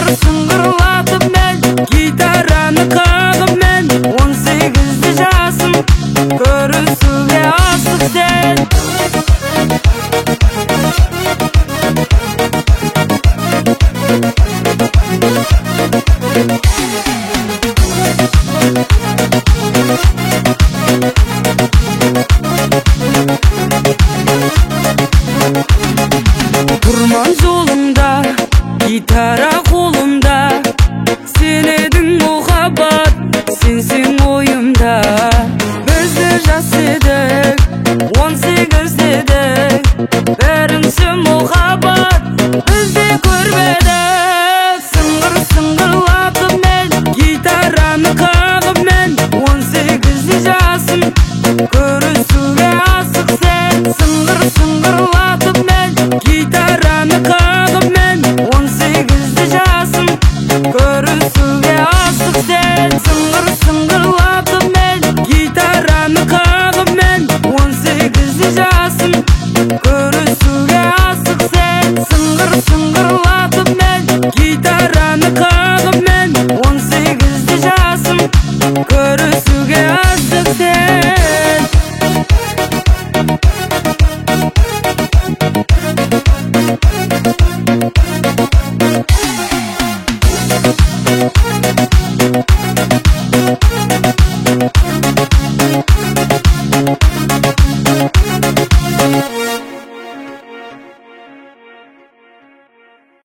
сыңғырлатып мен, гитараны қағып мен, 18 жасым, көрісуге асық сен. Тұрман жолыңда, гитара қолымда, сен едің мұхаббат, сенсің ойымда. Бізді жас едік, 18 едік, бірінші мұхаббат бізді көрмедік. Сыңғырлатып мен, гитараны қағып мен, 18 жасым, көрісуге асық сен. Сыңғырлатып мен, гитараны қағып мен, 18 жасым, көрісуге асық сен. Сыңғырлатып мен, гитараны қағып мен, 18 жасым, көрісуге асық сен. Сыңғырлатып